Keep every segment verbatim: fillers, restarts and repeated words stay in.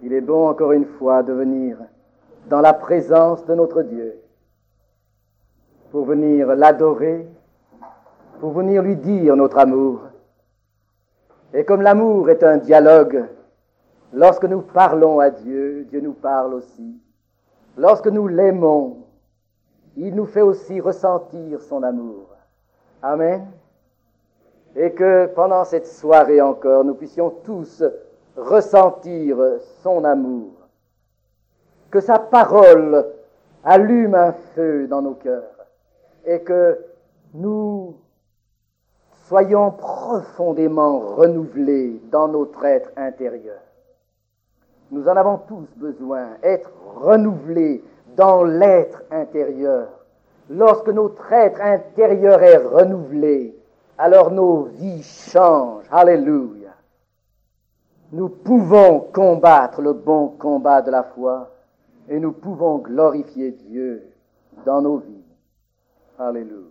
Il est bon encore une fois de venir dans la présence de notre Dieu pour venir l'adorer, pour venir lui dire notre amour. Et comme l'amour est un dialogue, lorsque nous parlons à Dieu, Dieu nous parle aussi. Lorsque nous l'aimons, il nous fait aussi ressentir son amour. Amen. Et que pendant cette soirée encore, nous puissions tous ressentir son amour. Que sa parole allume un feu dans nos cœurs et que nous soyons profondément renouvelés dans notre être intérieur. Nous en avons tous besoin, être renouvelés dans l'être intérieur. Lorsque notre être intérieur est renouvelé, alors nos vies changent. Alléluia. Nous pouvons combattre le bon combat de la foi et nous pouvons glorifier Dieu dans nos vies. Alléluia.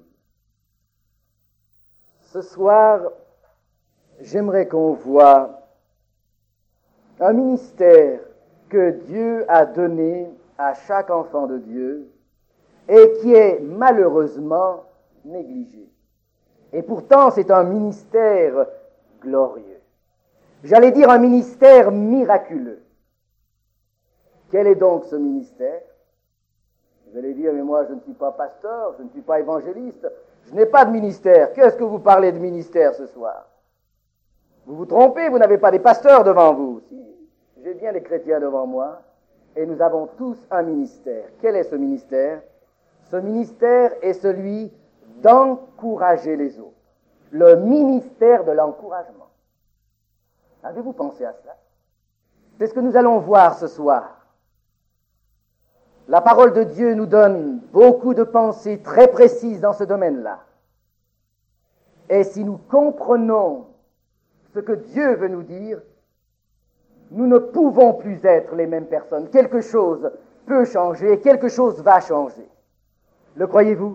Ce soir, j'aimerais qu'on voie un ministère que Dieu a donné à chaque enfant de Dieu et qui est malheureusement négligé. Et pourtant, c'est un ministère glorieux. J'allais dire un ministère miraculeux. Quel est donc ce ministère? Vous allez dire, mais moi je ne suis pas pasteur, je ne suis pas évangéliste, je n'ai pas de ministère. Qu'est-ce que vous parlez de ministère ce soir? Vous vous trompez, vous n'avez pas des pasteurs devant vous. Si, j'ai bien des chrétiens devant moi, et nous avons tous un ministère. Quel est ce ministère? Ce ministère est celui d'encourager les autres. Le ministère de l'encouragement. Avez-vous pensé à cela? C'est ce que nous allons voir ce soir. La parole de Dieu nous donne beaucoup de pensées très précises dans ce domaine-là. Et si nous comprenons ce que Dieu veut nous dire, nous ne pouvons plus être les mêmes personnes. Quelque chose peut changer et quelque chose va changer. Le croyez-vous?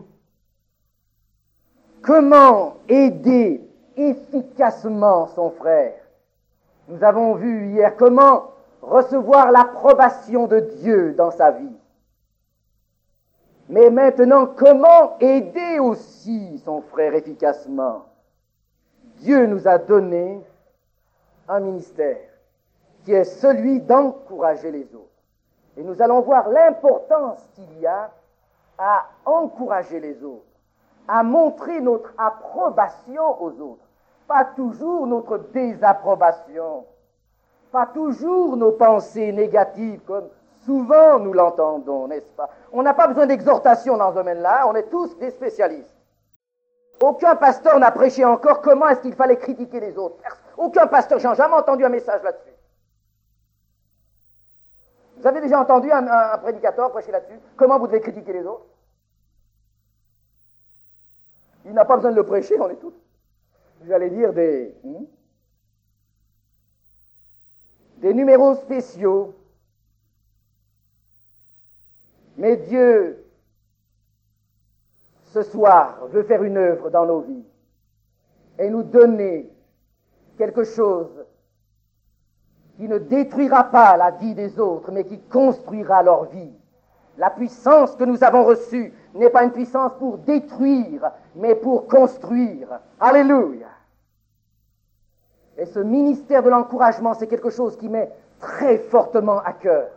Comment aider efficacement son frère? Nous avons vu hier comment recevoir l'approbation de Dieu dans sa vie. Mais maintenant, comment aider aussi son frère efficacement? Dieu nous a donné un ministère qui est celui d'encourager les autres. Et nous allons voir l'importance qu'il y a à encourager les autres, à montrer notre approbation aux autres, pas toujours notre désapprobation, pas toujours nos pensées négatives comme souvent nous l'entendons, n'est-ce pas? On n'a pas besoin d'exhortation dans ce domaine-là, on est tous des spécialistes. Aucun pasteur n'a prêché encore comment est-ce qu'il fallait critiquer les autres. Aucun pasteur, j'ai jamais entendu un message là-dessus. Vous avez déjà entendu un, un, un prédicateur prêcher là-dessus? Comment vous devez critiquer les autres? Il n'a pas besoin de le prêcher, on est tous, j'allais dire, des, hmm, des numéros spéciaux. Mais Dieu, ce soir, veut faire une œuvre dans nos vies et nous donner quelque chose qui ne détruira pas la vie des autres, mais qui construira leur vie. La puissance que nous avons reçue n'est pas une puissance pour détruire, mais pour construire. Alléluia! Et ce ministère de l'encouragement, c'est quelque chose qui m'est très fortement à cœur.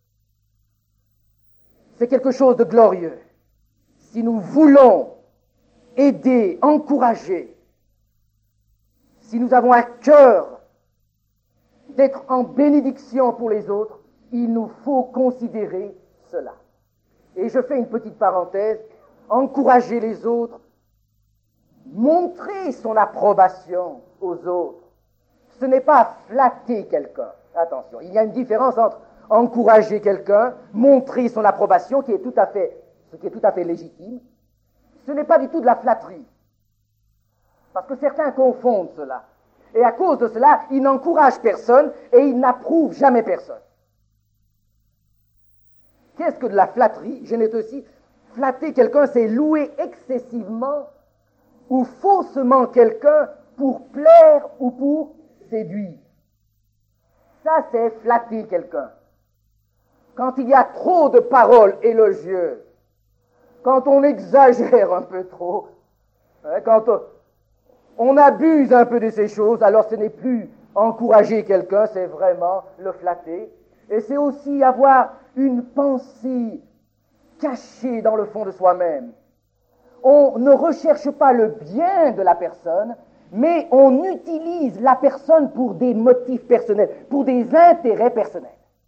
C'est quelque chose de glorieux. Si nous voulons aider, encourager, si nous avons à cœur d'être en bénédiction pour les autres, il nous faut considérer cela. Et je fais une petite parenthèse, encourager les autres, montrer son approbation aux autres. Ce n'est pas flatter quelqu'un. Attention, il y a une différence entre encourager quelqu'un, montrer son approbation, qui est tout à fait, ce qui est tout à fait légitime. Ce n'est pas du tout de la flatterie. Parce que certains confondent cela. Et à cause de cela, ils n'encouragent personne et ils n'approuvent jamais personne. Qu'est-ce que de la flatterie? Je n'ai aussi, flatter quelqu'un, c'est louer excessivement ou faussement quelqu'un pour plaire ou pour séduire. Ça, c'est flatter quelqu'un. Quand il y a trop de paroles élogieuses, quand on exagère un peu trop, hein, quand on, on abuse un peu de ces choses, alors ce n'est plus encourager quelqu'un, c'est vraiment le flatter. Et c'est aussi avoir une pensée cachée dans le fond de soi-même. On ne recherche pas le bien de la personne, mais on utilise la personne pour des motifs personnels, pour des intérêts personnels.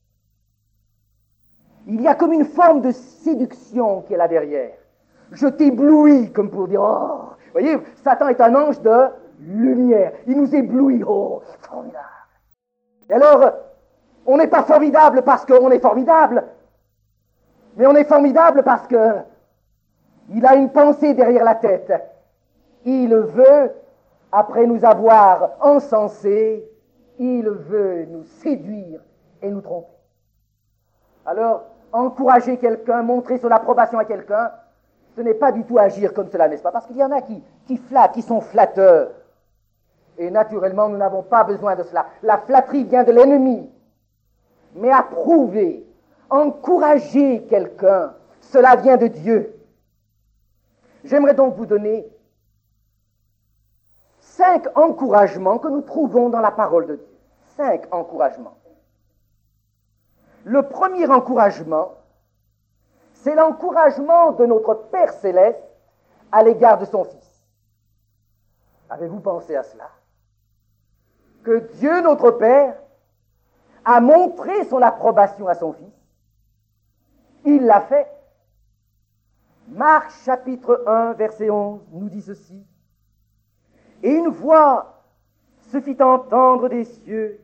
Il y a comme une forme de séduction qui est là derrière. Je t'éblouis, comme pour dire, oh, vous voyez, Satan est un ange de lumière. Il nous éblouit, oh, formidable. Et alors, on n'est pas formidable parce qu'on est formidable, mais on est formidable parce que il a une pensée derrière la tête. Il veut, après nous avoir encensés, il veut nous séduire et nous tromper. Alors, encourager quelqu'un, montrer son approbation à quelqu'un, ce n'est pas du tout agir comme cela, n'est-ce pas? Parce qu'il y en a qui, qui flattent, qui sont flatteurs. Et naturellement, nous n'avons pas besoin de cela. La flatterie vient de l'ennemi. Mais approuver, encourager quelqu'un, cela vient de Dieu. J'aimerais donc vous donner cinq encouragements que nous trouvons dans la parole de Dieu. Cinq encouragements. Le premier encouragement, c'est l'encouragement de notre Père Céleste à l'égard de son Fils. Avez-vous pensé à cela? Que Dieu, notre Père, a montré son approbation à son Fils. Il l'a fait. Marc chapitre un, verset onze, nous dit ceci. Et une voix se fit entendre des cieux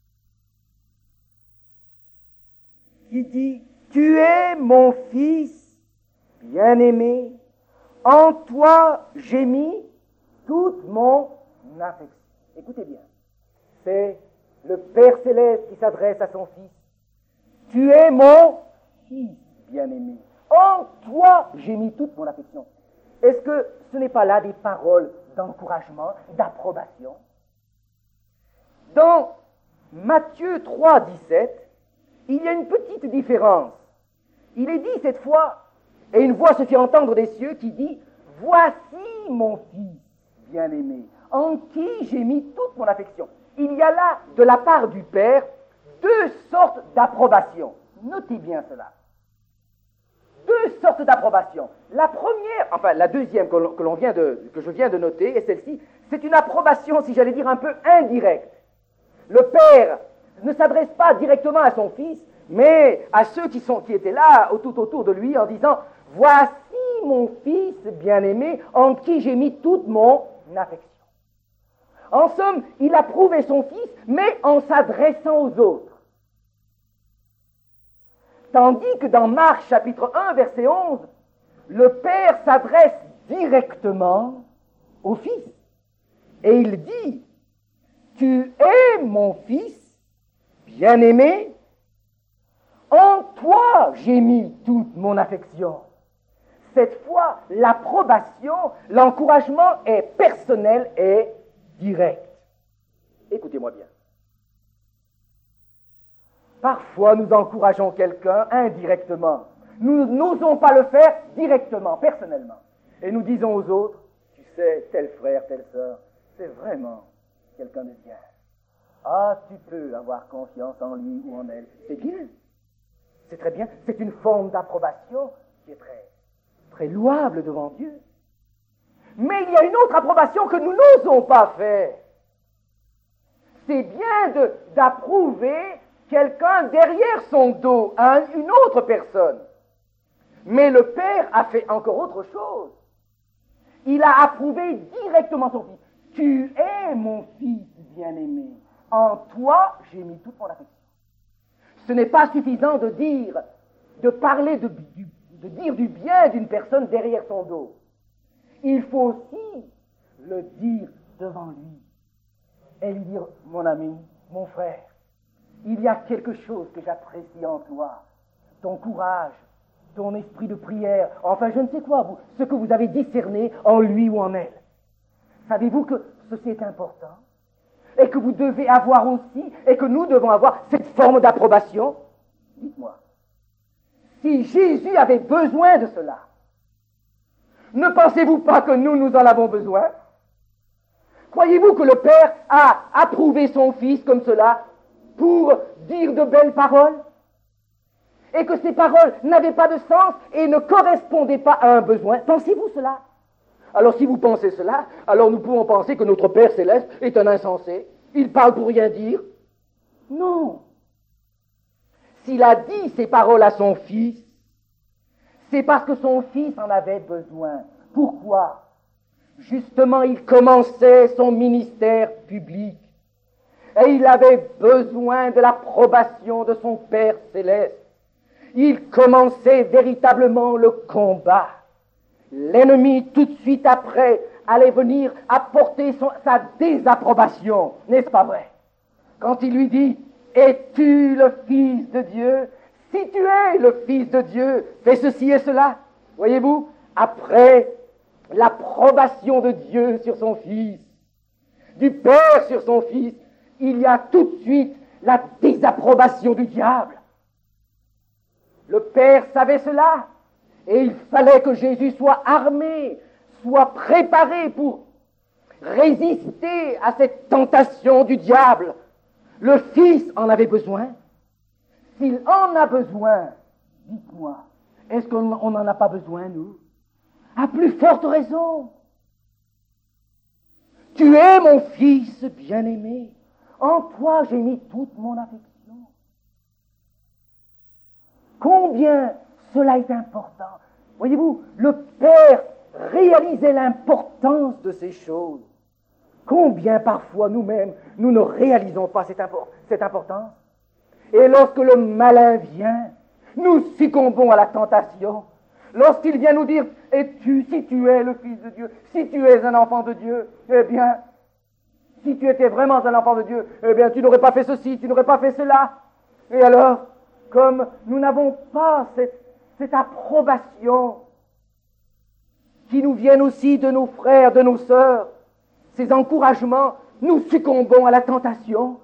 qui dit, tu es mon Fils bien-aimé, en toi j'ai mis toute mon affection. Écoutez bien, c'est le Père Céleste qui s'adresse à son Fils. Tu es mon Fils bien-aimé. En toi, j'ai mis toute mon affection. Est-ce que ce n'est pas là des paroles d'encouragement, d'approbation? Dans Matthieu trois, dix-sept, il y a une petite différence. Il est dit cette fois, et une voix se fit entendre des cieux qui dit, « Voici mon Fils bien-aimé, en qui j'ai mis toute mon affection. » Il y a là, de la part du Père, deux sortes d'approbation. Notez bien cela. Deux sortes d'approbation. La première, enfin la deuxième que l'on, que l'on vient de, que je viens de noter, est celle-ci, c'est une approbation, si j'allais dire, un peu indirecte. Le Père ne s'adresse pas directement à son Fils, mais à ceux qui, sont, qui étaient là, tout autour de lui, en disant, « Voici mon Fils bien-aimé, en qui j'ai mis toute mon affection. » En somme, il approuvait son Fils, mais en s'adressant aux autres. Tandis que dans Marc chapitre un, verset onze, le Père s'adresse directement au Fils. Et il dit, « Tu es mon Fils, bien-aimé, en toi j'ai mis toute mon affection. » Cette fois, l'approbation, l'encouragement est personnel et direct. Écoutez-moi bien. Parfois, nous encourageons quelqu'un indirectement. Nous n'osons pas le faire directement, personnellement. Et nous disons aux autres, tu sais, tel frère, telle sœur, c'est vraiment quelqu'un de bien. Ah, tu peux avoir confiance en lui ou en elle. C'est bien. C'est très bien. C'est une forme d'approbation qui est très, très louable devant Dieu. Mais il y a une autre approbation que nous n'osons pas faire. C'est bien de, d'approuver quelqu'un derrière son dos, à une autre personne. Mais le Père a fait encore autre chose. Il a approuvé directement son Fils. Tu es mon Fils bien-aimé. En toi, j'ai mis toute mon affection. Ce n'est pas suffisant de dire, de parler, de, du, de dire du bien d'une personne derrière son dos. Il faut aussi le dire devant lui. Et lui dire, mon ami, mon frère, il y a quelque chose que j'apprécie en toi. Ton courage, ton esprit de prière, enfin je ne sais quoi, vous, ce que vous avez discerné en lui ou en elle. Savez-vous que ceci est important? et que vous devez avoir aussi, et que nous devons avoir cette forme d'approbation? Dites-moi, si Jésus avait besoin de cela, ne pensez-vous pas que nous, nous en avons besoin? Croyez-vous que le Père a approuvé son Fils comme cela pour dire de belles paroles? Et que ces paroles n'avaient pas de sens et ne correspondaient pas à un besoin? Pensez-vous cela? Alors si vous pensez cela, alors nous pouvons penser que notre Père Céleste est un insensé. Il parle pour rien dire. Non. S'il a dit ces paroles à son Fils, c'est parce que son Fils en avait besoin. Pourquoi? Justement, il commençait son ministère public et il avait besoin de l'approbation de son Père Céleste. Il commençait véritablement le combat. L'ennemi, tout de suite après, allait venir apporter son, sa désapprobation, n'est-ce pas vrai? Quand il lui dit « Es-tu le Fils de Dieu? Si tu es le Fils de Dieu, fais ceci et cela. » Voyez-vous, après l'approbation de Dieu sur son Fils, du Père sur son Fils, il y a tout de suite la désapprobation du diable. Le Père savait cela, et il fallait que Jésus soit armé, soit préparé pour résister à cette tentation du diable. Le Fils en avait besoin. S'il en a besoin, dites-moi, est-ce qu'on n'en a pas besoin, nous? À plus forte raison. Tu es mon Fils bien-aimé. En toi j'ai mis toute mon affection. Combien cela est important. Voyez-vous, le Père réalisait l'importance de ces choses. Combien parfois nous-mêmes, nous ne réalisons pas cette, impor- cette importance. Et lorsque le malin vient, nous succombons à la tentation. Lorsqu'il vient nous dire « Es-tu, si tu es le Fils de Dieu, si tu es un enfant de Dieu, eh bien, si tu étais vraiment un enfant de Dieu, eh bien, tu n'aurais pas fait ceci, tu n'aurais pas fait cela. » Et alors, comme nous n'avons pas cette, cette approbation qui nous viennent aussi de nos frères, de nos sœurs, ces encouragements, nous succombons à la tentation.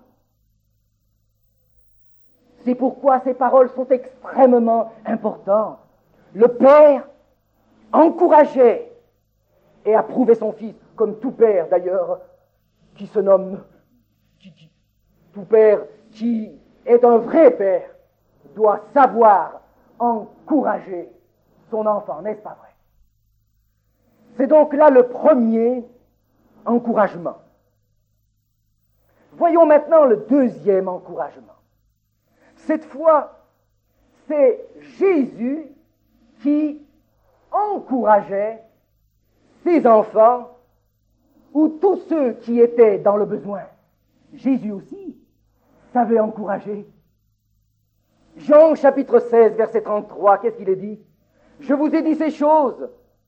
C'est pourquoi ces paroles sont extrêmement importantes. Le Père encourageait et approuvait son Fils, comme tout père d'ailleurs, qui se nomme, qui, qui, tout père qui est un vrai père, doit savoir encourager son enfant, n'est-ce pas vrai? C'est donc là le premier encouragement. Voyons maintenant le deuxième encouragement. Cette fois, c'est Jésus qui encourageait ses enfants ou tous ceux qui étaient dans le besoin. Jésus aussi savait encourager. Jean chapitre seize, verset trente-trois, qu'est-ce qu'il est dit? Je vous ai dit ces choses.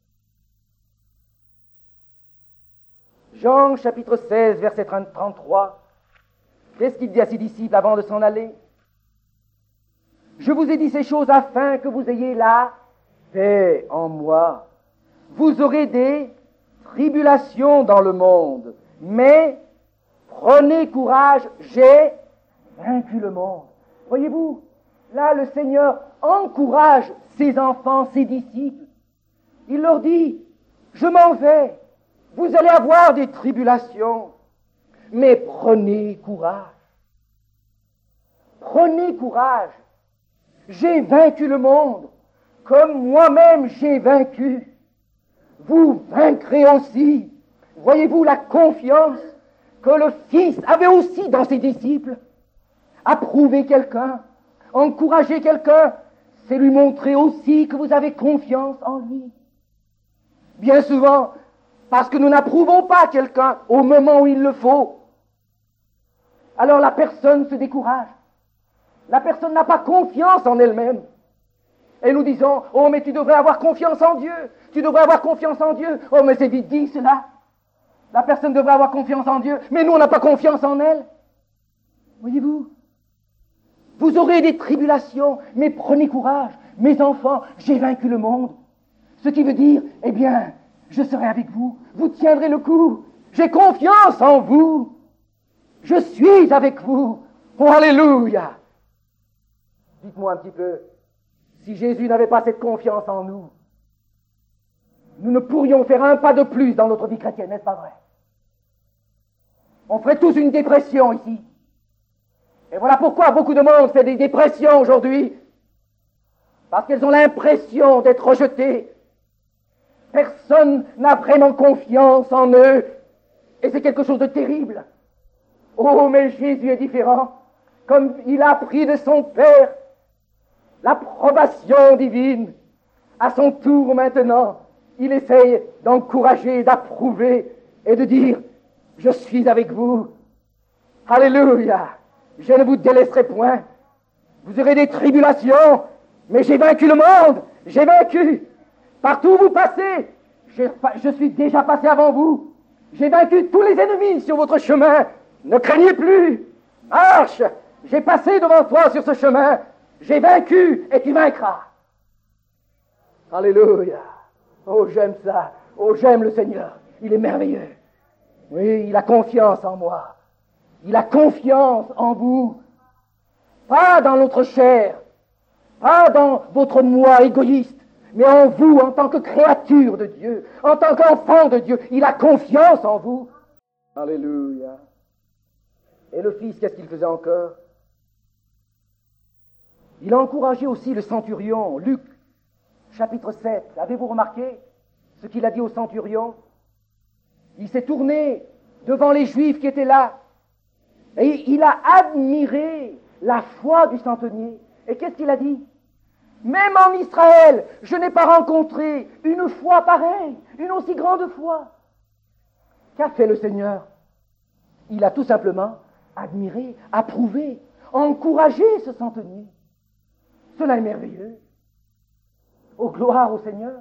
Jean chapitre seize, verset trente-trois, qu'est-ce qu'il dit à ses disciples avant de s'en aller? Je vous ai dit ces choses afin que vous ayez la paix en moi. Vous aurez des tribulations dans le monde, mais prenez courage, j'ai vaincu le monde. Voyez-vous, là le Seigneur encourage ses enfants, ses disciples. Il leur dit, je m'en vais, vous allez avoir des tribulations, mais prenez courage. Prenez courage. J'ai vaincu le monde, comme moi-même j'ai vaincu. Vous vaincrez aussi. Voyez-vous la confiance que le Fils avait aussi dans ses disciples. Approuver quelqu'un, encourager quelqu'un, c'est lui montrer aussi que vous avez confiance en lui. Bien souvent, parce que nous n'approuvons pas quelqu'un au moment où il le faut, alors la personne se décourage. La personne n'a pas confiance en elle-même. Et nous disons, oh mais tu devrais avoir confiance en Dieu, tu devrais avoir confiance en Dieu. Oh mais c'est vite dit cela. La personne devrait avoir confiance en Dieu, mais nous on n'a pas confiance en elle. Voyez-vous, vous aurez des tribulations, mais prenez courage. Mes enfants, j'ai vaincu le monde. Ce qui veut dire, eh bien, je serai avec vous, vous tiendrez le coup. J'ai confiance en vous. Je suis avec vous. Oh, alléluia. Dites-moi un petit peu, si Jésus n'avait pas cette confiance en nous, nous ne pourrions faire un pas de plus dans notre vie chrétienne, n'est-ce pas vrai? On ferait tous une dépression ici. Et voilà pourquoi beaucoup de monde fait des dépressions aujourd'hui. Parce qu'elles ont l'impression d'être rejetées. Personne n'a vraiment confiance en eux. Et c'est quelque chose de terrible. Oh, mais Jésus est différent. Comme il a pris de son Père l'approbation divine, à son tour maintenant, il essaye d'encourager, d'approuver et de dire, je suis avec vous. Alléluia. Je ne vous délaisserai point. Vous aurez des tribulations, mais j'ai vaincu le monde. J'ai vaincu. Partout où vous passez, je, je suis déjà passé avant vous. J'ai vaincu tous les ennemis sur votre chemin. Ne craignez plus. Marche. J'ai passé devant toi sur ce chemin. J'ai vaincu et tu vaincras. Alléluia. Oh, j'aime ça. Oh, j'aime le Seigneur. Il est merveilleux. Oui, il a confiance en moi. Il a confiance en vous. Pas dans notre chair. Pas dans votre moi égoïste. Mais en vous, en tant que créature de Dieu. En tant qu'enfant de Dieu. Il a confiance en vous. Alléluia. Et le Fils, qu'est-ce qu'il faisait encore? Il a encouragé aussi le centurion, Luc, chapitre sept. Avez-vous remarqué ce qu'il a dit au centurion? Il s'est tourné devant les Juifs qui étaient là. Et il a admiré la foi du centenier. Et qu'est-ce qu'il a dit? Même en Israël, je n'ai pas rencontré une foi pareille, une aussi grande foi. Qu'a fait le Seigneur? Il a tout simplement admiré, approuvé, encouragé ce centenier. Cela est merveilleux. Oh, gloire au Seigneur.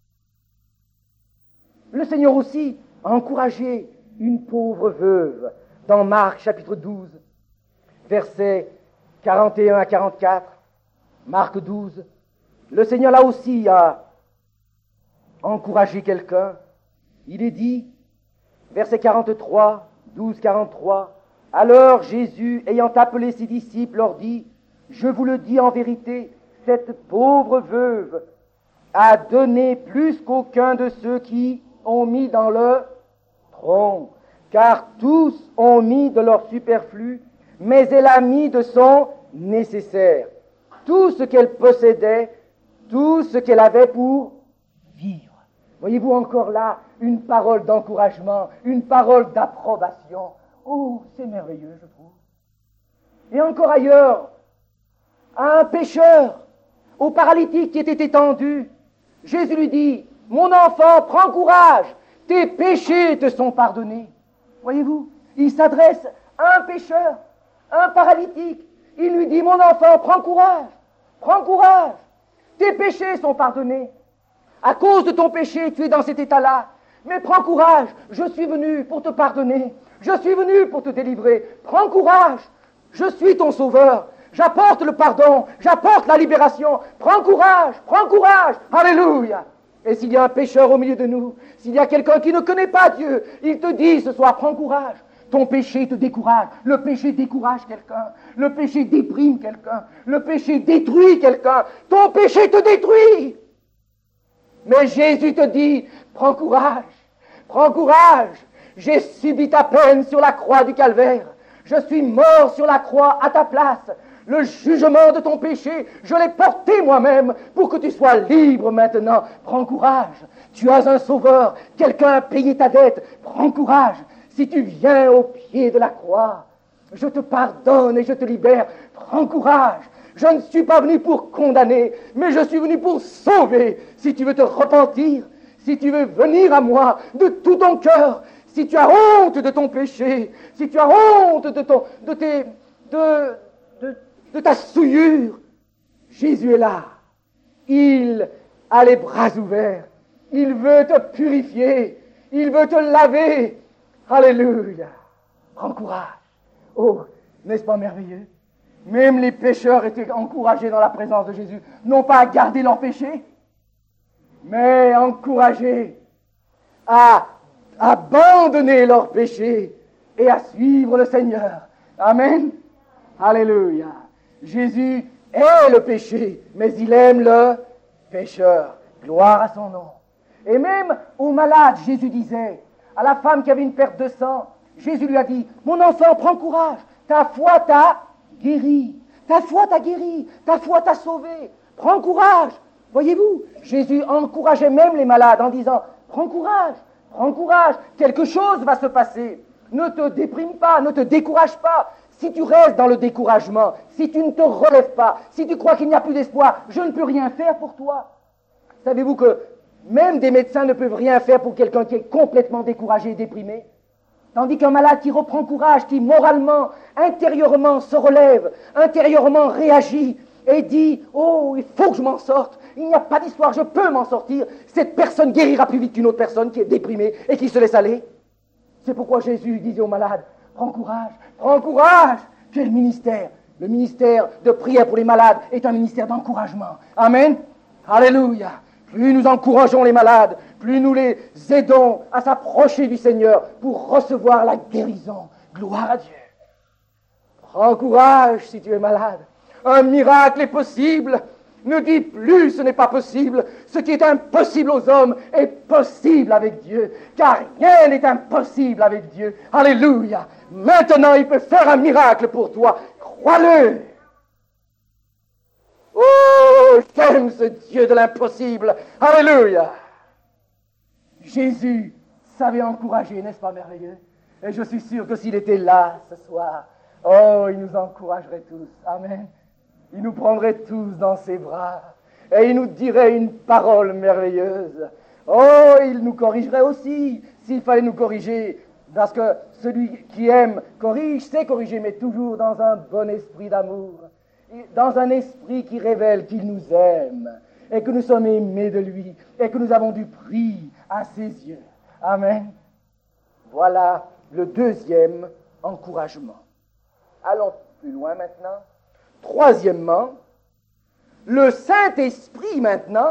Le Seigneur aussi a encouragé une pauvre veuve dans Marc chapitre douze, versets quarante et un à quarante-quatre. Marc douze. Le Seigneur là aussi a encouragé quelqu'un. Il est dit, verset quarante-trois, douze, quarante-trois, alors Jésus, ayant appelé ses disciples, leur dit, je vous le dis en vérité, cette pauvre veuve a donné plus qu'aucun de ceux qui ont mis dans le tronc, car tous ont mis de leur superflu, mais elle a mis de son nécessaire, tout ce qu'elle possédait, tout ce qu'elle avait pour vivre. Voyez-vous encore là une parole d'encouragement, une parole d'approbation. Oh, c'est merveilleux, je trouve. Et encore ailleurs, à un pécheur, au paralytique qui était étendu, Jésus lui dit, mon enfant, prends courage, tes péchés te sont pardonnés. Voyez-vous, il s'adresse à un pécheur, à un paralytique. Il lui dit, mon enfant, prends courage, prends courage, tes péchés sont pardonnés. À cause de ton péché, tu es dans cet état-là. Mais prends courage, je suis venu pour te pardonner. Je suis venu pour te délivrer. Prends courage, je suis ton sauveur. J'apporte le pardon, j'apporte la libération. Prends courage, prends courage. Alléluia. Et s'il y a un pécheur au milieu de nous, s'il y a quelqu'un qui ne connaît pas Dieu, il te dit ce soir, prends courage. Ton péché te décourage. Le péché décourage quelqu'un. Le péché déprime quelqu'un. Le péché détruit quelqu'un. Ton péché te détruit. Mais Jésus te dit, prends courage, prends courage. J'ai subi ta peine sur la croix du calvaire. Je suis mort sur la croix à ta place. Le jugement de ton péché, je l'ai porté moi-même pour que tu sois libre maintenant. Prends courage. Tu as un sauveur. Quelqu'un a payé ta dette. Prends courage. Si tu viens au pied de la croix, je te pardonne et je te libère. Prends courage. Je ne suis pas venu pour condamner, mais je suis venu pour sauver. Si tu veux te repentir, si tu veux venir à moi de tout ton cœur, si tu as honte de ton péché, si tu as honte de ton, de tes, de, de, de ta souillure, Jésus est là. Il a les bras ouverts. Il veut te purifier. Il veut te laver. Alléluia. Prends courage. Oh, n'est-ce pas merveilleux? Même les pécheurs étaient encouragés dans la présence de Jésus, non pas à garder leurs péchés, mais encouragés à abandonner leurs péchés et à suivre le Seigneur. Amen. Alléluia. Jésus est le péché, mais il aime le pécheur. Gloire à son nom. Et même aux malades, Jésus disait, à la femme qui avait une perte de sang, Jésus lui a dit, mon enfant, prends courage, ta foi t'a guéri, ta foi t'a guéri, ta foi t'a sauvé, prends courage. Voyez-vous, Jésus encourageait même les malades en disant, prends courage, prends courage, quelque chose va se passer. Ne te déprime pas, ne te décourage pas. Si tu restes dans le découragement, si tu ne te relèves pas, si tu crois qu'il n'y a plus d'espoir, je ne peux rien faire pour toi. Savez-vous que même des médecins ne peuvent rien faire pour quelqu'un qui est complètement découragé et déprimé? Tandis qu'un malade qui reprend courage, qui moralement, intérieurement se relève, intérieurement réagit et dit « Oh, il faut que je m'en sorte, il n'y a pas d'histoire, je peux m'en sortir », cette personne guérira plus vite qu'une autre personne qui est déprimée et qui se laisse aller. C'est pourquoi Jésus disait aux malades « Prends courage, prends courage !» Quel ministère! Le ministère de prière pour les malades est un ministère d'encouragement. Amen. Alléluia. Plus nous encourageons les malades, plus nous les aidons à s'approcher du Seigneur pour recevoir la guérison. Gloire à Dieu. Prends courage si tu es malade. Un miracle est possible. Ne dis plus ce n'est pas possible. Ce qui est impossible aux hommes est possible avec Dieu. Car rien n'est impossible avec Dieu. Alléluia. Maintenant, il peut faire un miracle pour toi. Crois-le. Oh, j'aime ce Dieu de l'impossible. Alléluia. Jésus savait encourager, n'est-ce pas merveilleux? Et je suis sûr que s'il était là ce soir, oh, il nous encouragerait tous. Amen. Il nous prendrait tous dans ses bras et il nous dirait une parole merveilleuse. Oh, il nous corrigerait aussi s'il fallait nous corriger. Parce que celui qui aime corrige, sait corriger, mais toujours dans un bon esprit d'amour. Dans un esprit qui révèle qu'il nous aime et que nous sommes aimés de lui et que nous avons du prix à ses yeux. Amen. Voilà le deuxième encouragement. Allons plus loin maintenant. Troisièmement, le Saint-Esprit maintenant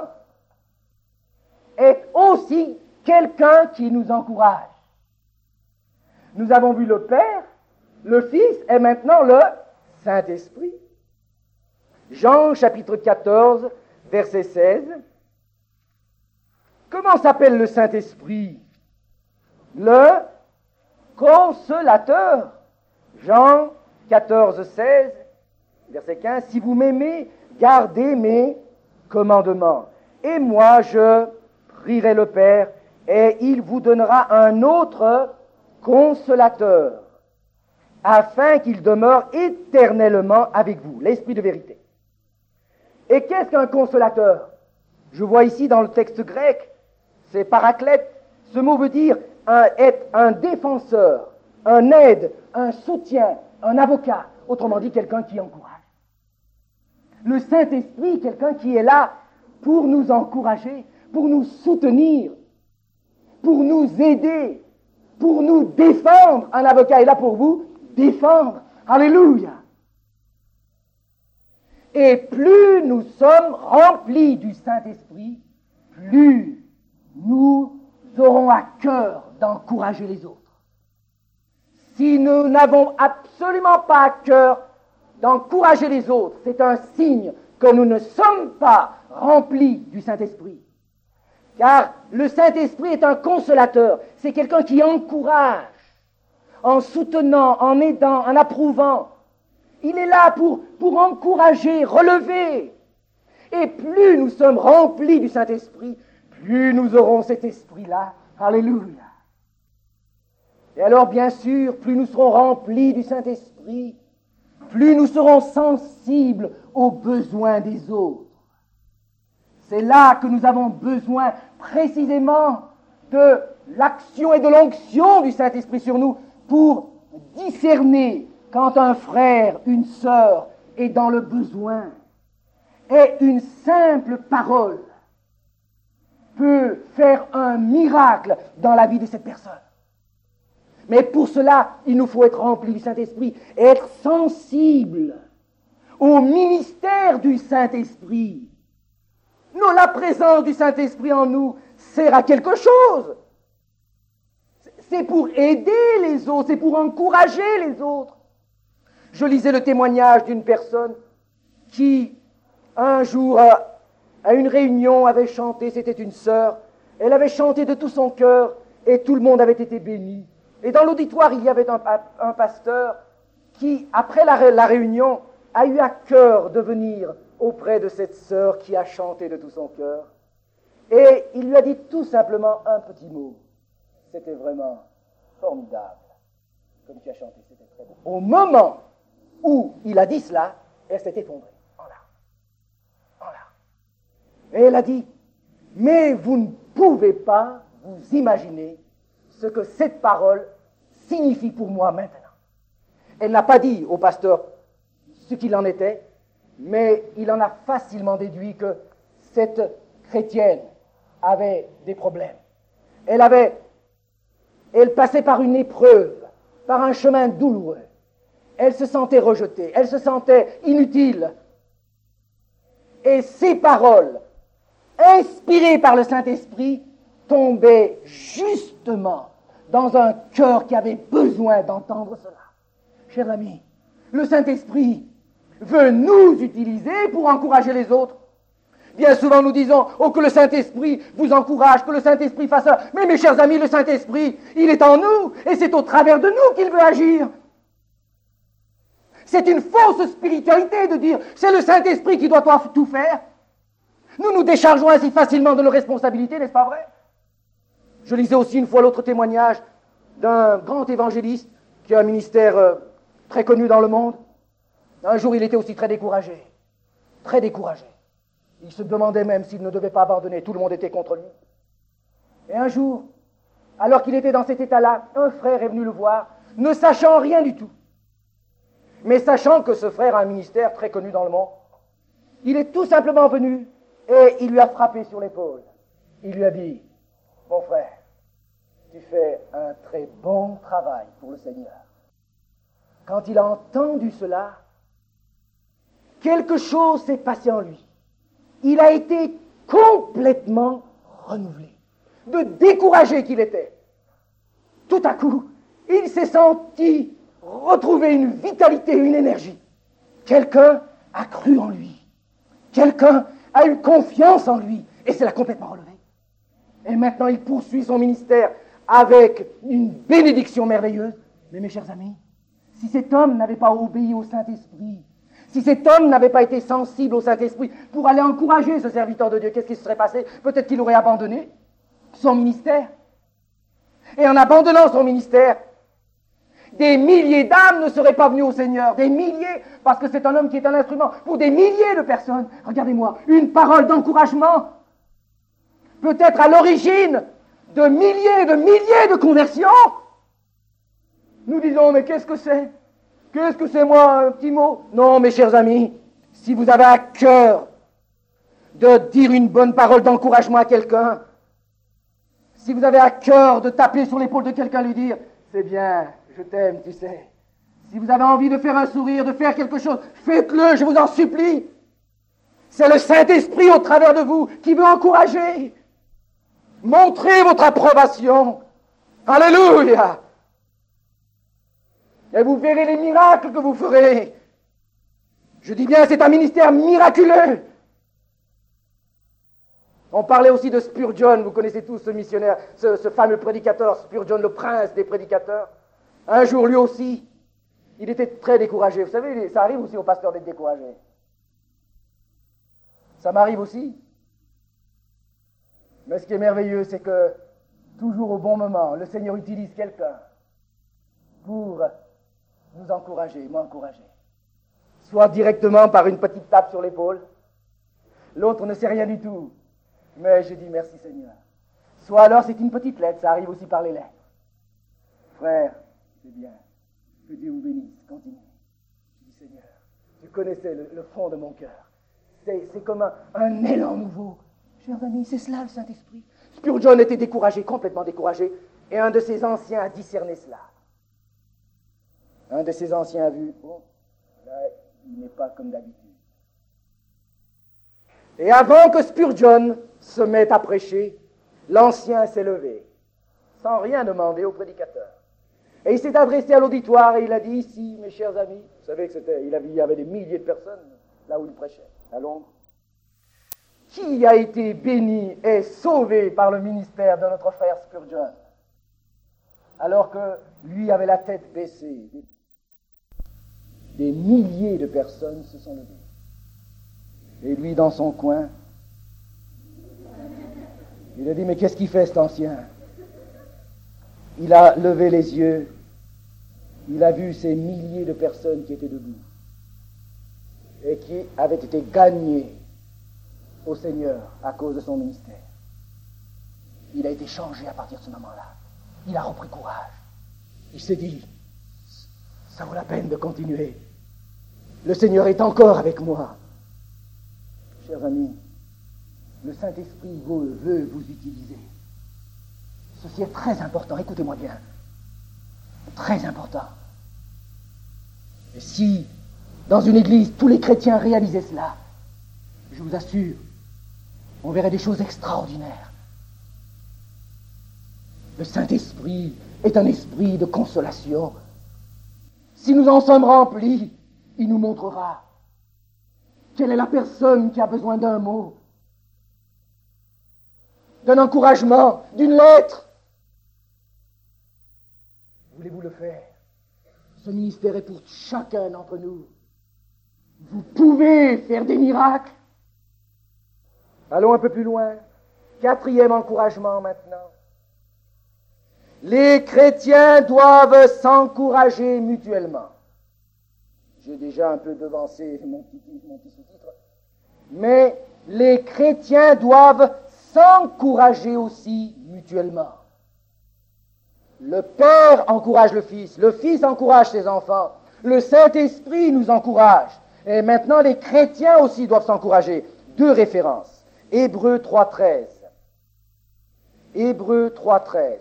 est aussi quelqu'un qui nous encourage. Nous avons vu le Père, le Fils et maintenant le Saint-Esprit. Jean chapitre quatorze, verset seize. Comment s'appelle le Saint-Esprit? Le Consolateur. Jean quatorze, seize, verset quinze. Si vous m'aimez, gardez mes commandements. Et moi, je prierai le Père, et il vous donnera un autre Consolateur, afin qu'il demeure éternellement avec vous, l'Esprit de vérité. Et qu'est-ce qu'un consolateur? Je vois ici dans le texte grec, c'est paraclète. Ce mot veut dire un, être un défenseur, un aide, un soutien, un avocat. Autrement dit, quelqu'un qui encourage. Le Saint-Esprit, quelqu'un qui est là pour nous encourager, pour nous soutenir, pour nous aider, pour nous défendre. Un avocat est là pour vous défendre. Alléluia. Et plus nous sommes remplis du Saint-Esprit, plus nous aurons à cœur d'encourager les autres. Si nous n'avons absolument pas à cœur d'encourager les autres, c'est un signe que nous ne sommes pas remplis du Saint-Esprit. Car le Saint-Esprit est un consolateur, c'est quelqu'un qui encourage, en soutenant, en aidant, en approuvant. Il est là pour, pour encourager, relever. Et plus nous sommes remplis du Saint-Esprit, plus nous aurons cet esprit-là. Alléluia. Et alors, bien sûr, plus nous serons remplis du Saint-Esprit, plus nous serons sensibles aux besoins des autres. C'est là que nous avons besoin précisément de l'action et de l'onction du Saint-Esprit sur nous pour discerner quand un frère, une sœur est dans le besoin. Et une simple parole peut faire un miracle dans la vie de cette personne. Mais pour cela, il nous faut être remplis du Saint-Esprit et être sensible au ministère du Saint-Esprit. Nous, la présence du Saint-Esprit en nous sert à quelque chose. c'est pour aider les autres, c'est pour encourager les autres. Je lisais le témoignage d'une personne qui, un jour, à, à une réunion, avait chanté, c'était une sœur, elle avait chanté de tout son cœur et tout le monde avait été béni. Et dans l'auditoire, il y avait un, un pasteur qui, après la, la réunion, a eu à cœur de venir auprès de cette sœur qui a chanté de tout son cœur. Et il lui a dit tout simplement un petit mot. C'était vraiment formidable, comme tu as chanté, c'était très beau. Au moment où il a dit cela, elle s'est effondrée, en larmes, en larmes. Et elle a dit, mais vous ne pouvez pas vous imaginer ce que cette parole signifie pour moi maintenant. Elle n'a pas dit au pasteur ce qu'il en était, mais il en a facilement déduit que cette chrétienne avait des problèmes. Elle avait, elle passait par une épreuve, par un chemin douloureux. Elle se sentait rejetée, elle se sentait inutile. Et ces paroles, inspirées par le Saint-Esprit, tombaient justement dans un cœur qui avait besoin d'entendre cela. Chers amis, le Saint-Esprit veut nous utiliser pour encourager les autres. Bien souvent nous disons, oh que le Saint-Esprit vous encourage, que le Saint-Esprit fasse ça. Mais mes chers amis, le Saint-Esprit, il est en nous et c'est au travers de nous qu'il veut agir. C'est une fausse spiritualité de dire, c'est le Saint-Esprit qui doit tout faire. Nous nous déchargeons ainsi facilement de nos responsabilités, n'est-ce pas vrai? Je lisais aussi une fois l'autre témoignage d'un grand évangéliste qui a un ministère euh, très connu dans le monde. Un jour, il était aussi très découragé, très découragé. Il se demandait même s'il ne devait pas abandonner, tout le monde était contre lui. Et un jour, alors qu'il était dans cet état-là, un frère est venu le voir, ne sachant rien du tout, mais sachant que ce frère a un ministère très connu dans le monde. Il est tout simplement venu et il lui a frappé sur l'épaule. Il lui a dit, « Mon frère, tu fais un très bon travail pour le Seigneur. » Quand il a entendu cela, quelque chose s'est passé en lui. Il a été complètement renouvelé. De découragé qu'il était. Tout à coup, il s'est senti retrouver une vitalité, une énergie. Quelqu'un a cru en lui. Quelqu'un a eu confiance en lui. Et c'est l'a complètement relevé. Et maintenant, il poursuit son ministère avec une bénédiction merveilleuse. Mais mes chers amis, si cet homme n'avait pas obéi au Saint-Esprit, si cet homme n'avait pas été sensible au Saint-Esprit pour aller encourager ce serviteur de Dieu, qu'est-ce qui se serait passé? Peut-être qu'il aurait abandonné son ministère. Et en abandonnant son ministère, des milliers d'âmes ne seraient pas venues au Seigneur. Des milliers, parce que c'est un homme qui est un instrument pour des milliers de personnes. Regardez-moi, une parole d'encouragement peut être à l'origine de milliers et de milliers de conversions. Nous disons, mais qu'est-ce que c'est? Qu'est-ce que c'est, moi, un petit mot? Non, mes chers amis, si vous avez à cœur de dire une bonne parole d'encouragement à quelqu'un, si vous avez à cœur de taper sur l'épaule de quelqu'un, lui dire, c'est bien, je t'aime, tu sais. Si vous avez envie de faire un sourire, de faire quelque chose, faites-le, je vous en supplie. C'est le Saint-Esprit au travers de vous qui veut encourager. Montrez votre approbation. Alléluia. Et vous verrez les miracles que vous ferez. Je dis bien, c'est un ministère miraculeux. On parlait aussi de Spurgeon, vous connaissez tous ce missionnaire, ce, ce fameux prédicateur, Spurgeon, le prince des prédicateurs. Un jour, lui aussi, il était très découragé. Vous savez, ça arrive aussi aux pasteurs d'être découragés. Ça m'arrive aussi. Mais ce qui est merveilleux, c'est que, toujours au bon moment, le Seigneur utilise quelqu'un pour nous encourager, m'encourager. Soit directement par une petite tape sur l'épaule, l'autre ne sait rien du tout, mais je dis merci Seigneur. Soit alors c'est une petite lettre, ça arrive aussi par les lettres. Frère, c'est bien, que Dieu vous bénisse, continuez. Je dis Seigneur, tu connaissais le, le fond de mon cœur. C'est, c'est comme un, un élan nouveau. Chers amis, c'est cela le Saint-Esprit. Spurgeon était découragé, complètement découragé, et un de ses anciens a discerné cela. Un de ses anciens a vu, oh, là, il n'est pas comme d'habitude. Et avant que Spurgeon se mette à prêcher, l'ancien s'est levé, sans rien demander au prédicateur. Et il s'est adressé à l'auditoire et il a dit, ici, mes chers amis, vous savez que c'était, il avait, il y avait des milliers de personnes là où il prêchait, à Londres. Qui a été béni et sauvé par le ministère de notre frère Spurgeon, alors que lui avait la tête baissée? Des milliers de personnes se sont levées. Et lui, dans son coin, il a dit, mais qu'est-ce qu'il fait cet ancien? Il a levé les yeux, il a vu ces milliers de personnes qui étaient debout et qui avaient été gagnées au Seigneur à cause de son ministère. Il a été changé à partir de ce moment-là. Il a repris courage. Il s'est dit, ça vaut la peine de continuer. Le Seigneur est encore avec moi. Chers amis, le Saint-Esprit veut, veut vous utiliser. Ceci est très important, écoutez-moi bien. Très important. Et si, dans une église, tous les chrétiens réalisaient cela, je vous assure, on verrait des choses extraordinaires. Le Saint-Esprit est un esprit de consolation. Si nous en sommes remplis, il nous montrera quelle est la personne qui a besoin d'un mot, d'un encouragement, d'une lettre. Voulez-vous le faire? Ce ministère est pour chacun d'entre nous. Vous pouvez faire des miracles. Allons un peu plus loin. Quatrième encouragement maintenant. Les chrétiens doivent s'encourager mutuellement. J'ai déjà un peu devancé mon petit, mon petit sous-titre. Mais les chrétiens doivent s'encourager aussi mutuellement. Le Père encourage le Fils, le Fils encourage ses enfants, le Saint-Esprit nous encourage. Et maintenant, les chrétiens aussi doivent s'encourager. Deux références. Hébreux trois treize. Hébreux trois treize.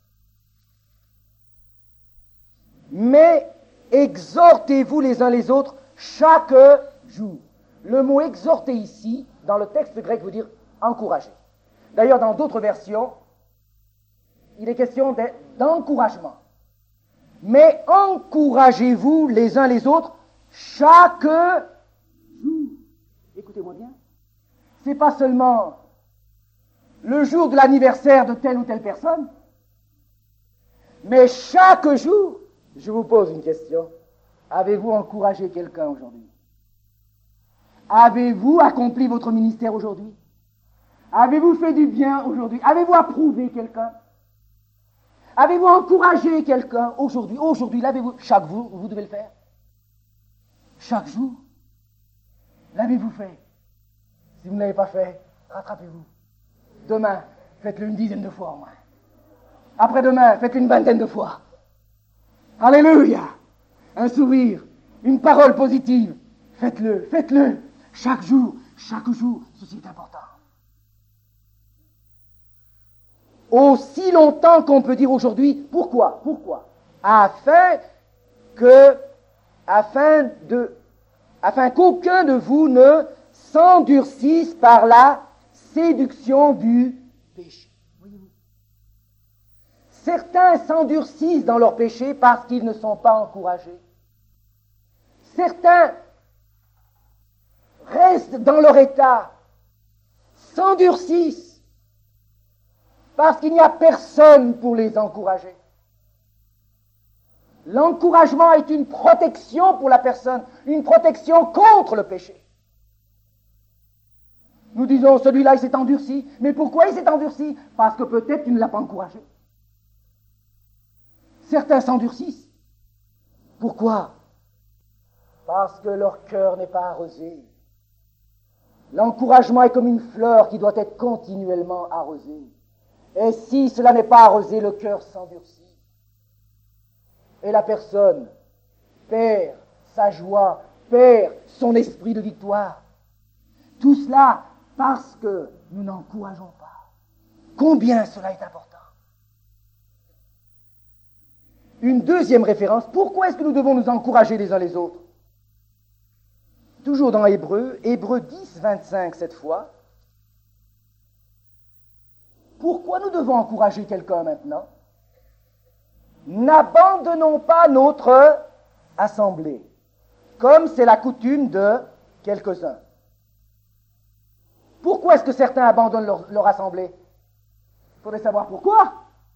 Mais exhortez-vous les uns les autres chaque jour. Le mot exhorter ici, dans le texte grec, veut dire encourager. D'ailleurs, dans d'autres versions, il est question d'encouragement. Mais encouragez-vous les uns les autres chaque jour. Écoutez-moi bien. C'est pas seulement le jour de l'anniversaire de telle ou telle personne, mais chaque jour. Je vous pose une question. Avez-vous encouragé quelqu'un aujourd'hui? Avez-vous accompli votre ministère aujourd'hui? Avez-vous fait du bien aujourd'hui? Avez-vous approuvé quelqu'un? Avez-vous encouragé quelqu'un aujourd'hui? Aujourd'hui, l'avez-vous? Chaque jour, vous devez le faire. Chaque jour. L'avez-vous fait? Si vous ne l'avez pas fait, rattrapez-vous. Demain, faites-le une dizaine de fois au moins. Après-demain, faites-le une vingtaine de fois. Alléluia! Un sourire, une parole positive. Faites-le, faites-le. Chaque jour, chaque jour, ceci est important. Aussi longtemps qu'on peut dire aujourd'hui, pourquoi? Pourquoi? Afin que, afin de, afin qu'aucun de vous ne s'endurcisse par la séduction du péché. Voyez-vous? Certains s'endurcissent dans leur péché parce qu'ils ne sont pas encouragés. Certains restent dans leur état, s'endurcissent parce qu'il n'y a personne pour les encourager. L'encouragement est une protection pour la personne, une protection contre le péché. Nous disons, celui-là, il s'est endurci. Mais pourquoi il s'est endurci? Parce que peut-être tu ne l'as pas encouragé. Certains s'endurcissent. Pourquoi? Parce que leur cœur n'est pas arrosé. L'encouragement est comme une fleur qui doit être continuellement arrosée. Et si cela n'est pas arrosé, le cœur s'endurcit. Et la personne perd sa joie, perd son esprit de victoire. Tout cela parce que nous n'encourageons pas. Combien cela est important. Une deuxième référence, pourquoi est-ce que nous devons nous encourager les uns les autres? Toujours dans Hébreux, Hébreux dix, vingt-cinq cette fois. Pourquoi nous devons encourager quelqu'un maintenant? n'abandonnons pas notre assemblée, comme c'est la coutume de quelques-uns. Pourquoi est-ce que certains abandonnent leur, leur assemblée? Il faudrait savoir pourquoi.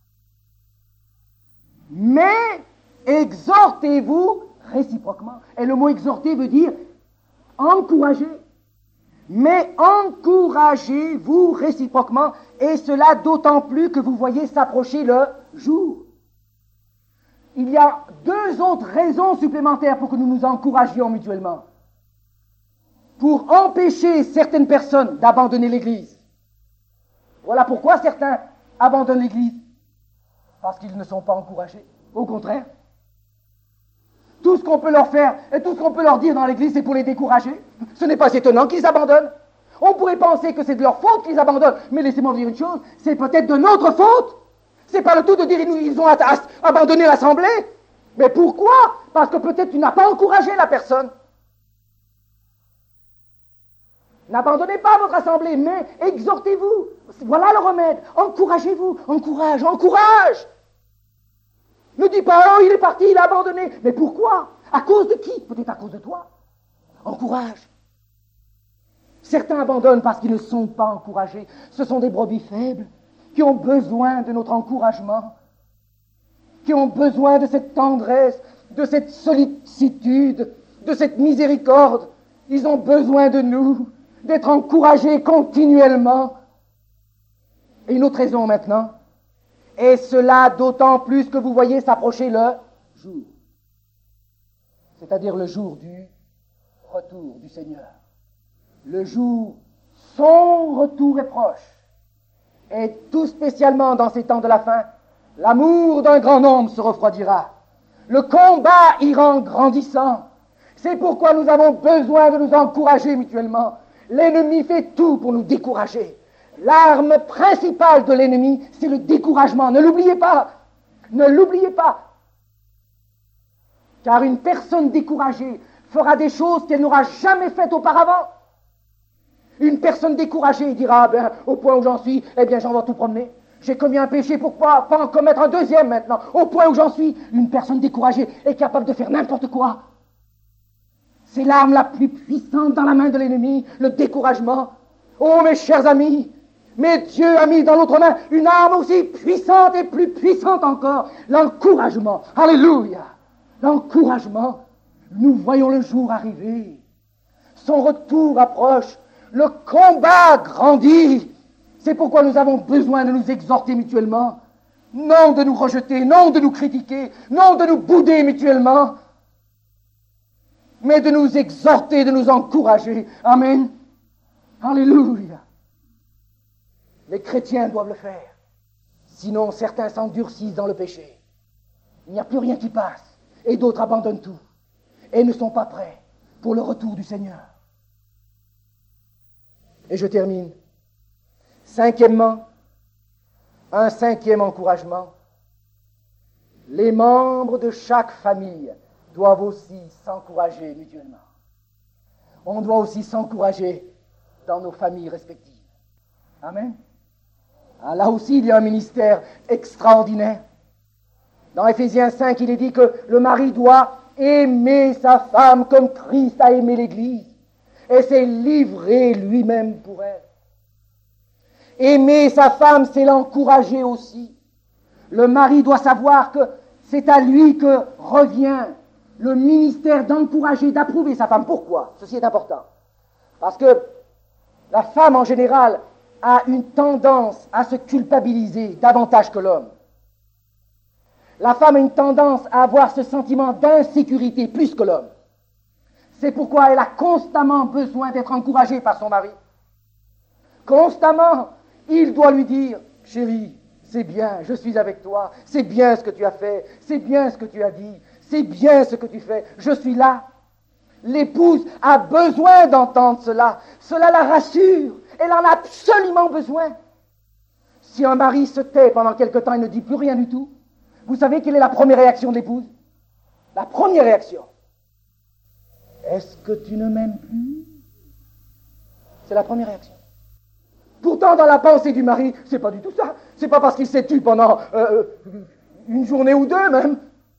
Mais exhortez-vous réciproquement. Et le mot exhorter veut dire encourager. Mais encouragez-vous réciproquement, et cela d'autant plus que vous voyez s'approcher le jour. Il y a deux autres raisons supplémentaires pour que nous nous encouragions mutuellement. Pour empêcher certaines personnes d'abandonner l'Église. Voilà pourquoi certains abandonnent l'Église. Parce qu'ils ne sont pas encouragés. Au contraire. Tout ce qu'on peut leur faire et tout ce qu'on peut leur dire dans l'Église, c'est pour les décourager. Ce n'est pas étonnant qu'ils abandonnent. On pourrait penser que c'est de leur faute qu'ils abandonnent. Mais laissez-moi vous dire une chose, c'est peut-être de notre faute. C'est pas le tout de dire qu'ils ont abandonné l'assemblée. Mais pourquoi? Parce que peut-être tu n'as pas encouragé la personne. N'abandonnez pas votre assemblée, mais exhortez-vous. Voilà le remède. Encouragez-vous. Encourage, encourage. Ne dis pas, oh, il est parti, il a abandonné. Mais pourquoi? À cause de qui? Peut-être à cause de toi. Encourage. Certains abandonnent parce qu'ils ne sont pas encouragés. Ce sont des brebis faibles qui ont besoin de notre encouragement, qui ont besoin de cette tendresse, de cette sollicitude, de cette miséricorde. Ils ont besoin de nous, d'être encouragés continuellement. Et une autre raison maintenant, et cela d'autant plus que vous voyez s'approcher le jour, c'est-à-dire le jour du retour du Seigneur. Le jour, son retour est proche. Et tout spécialement dans ces temps de la fin, l'amour d'un grand nombre se refroidira. Le combat ira grandissant. C'est pourquoi nous avons besoin de nous encourager mutuellement. L'ennemi fait tout pour nous décourager. L'arme principale de l'ennemi, c'est le découragement. Ne l'oubliez pas. Ne l'oubliez pas. Car une personne découragée fera des choses qu'elle n'aura jamais faites auparavant. Une personne découragée dira, ben, au point où j'en suis, eh bien, j'en vais tout promener. J'ai commis un péché, pourquoi pas en commettre un deuxième maintenant? Au point où j'en suis, une personne découragée est capable de faire n'importe quoi. C'est l'arme la plus puissante dans la main de l'ennemi, le découragement. Oh, mes chers amis, mais Dieu a mis dans notre main une arme aussi puissante et plus puissante encore, l'encouragement. Alléluia! L'encouragement. Nous voyons le jour arriver. Son retour approche. Le combat grandit. C'est pourquoi nous avons besoin de nous exhorter mutuellement. Non de nous rejeter, non de nous critiquer, non de nous bouder mutuellement, mais de nous exhorter, de nous encourager. Amen. Alléluia. Les chrétiens doivent le faire. Sinon, certains s'endurcissent dans le péché. Il n'y a plus rien qui passe. Et d'autres abandonnent tout. Et ne sont pas prêts pour le retour du Seigneur. Et je termine. Cinquièmement, un cinquième encouragement. Les membres de chaque famille doivent aussi s'encourager mutuellement. On doit aussi s'encourager dans nos familles respectives. Amen. Ah, là aussi, il y a un ministère extraordinaire. Dans Éphésiens cinq, il est dit que le mari doit aimer sa femme comme Christ a aimé l'Église et s'est livré lui-même pour elle. Aimer sa femme, c'est l'encourager aussi. Le mari doit savoir que c'est à lui que revient le ministère d'encourager, d'approuver sa femme. Pourquoi? Ceci est important. Parce que la femme, en général, a une tendance à se culpabiliser davantage que l'homme. La femme a une tendance à avoir ce sentiment d'insécurité plus que l'homme. C'est pourquoi elle a constamment besoin d'être encouragée par son mari. Constamment, il doit lui dire, chérie, c'est bien, je suis avec toi, c'est bien ce que tu as fait, c'est bien ce que tu as dit, c'est bien ce que tu fais, je suis là. L'épouse a besoin d'entendre cela, cela la rassure, elle en a absolument besoin. Si un mari se tait pendant quelque temps et ne dit plus rien du tout, vous savez quelle est la première réaction de l'épouse? La première réaction. Est-ce que tu ne m'aimes plus? C'est la première réaction. Pourtant, dans la pensée du mari, c'est pas du tout ça. C'est pas parce qu'il s'est tu pendant euh, une journée ou deux même.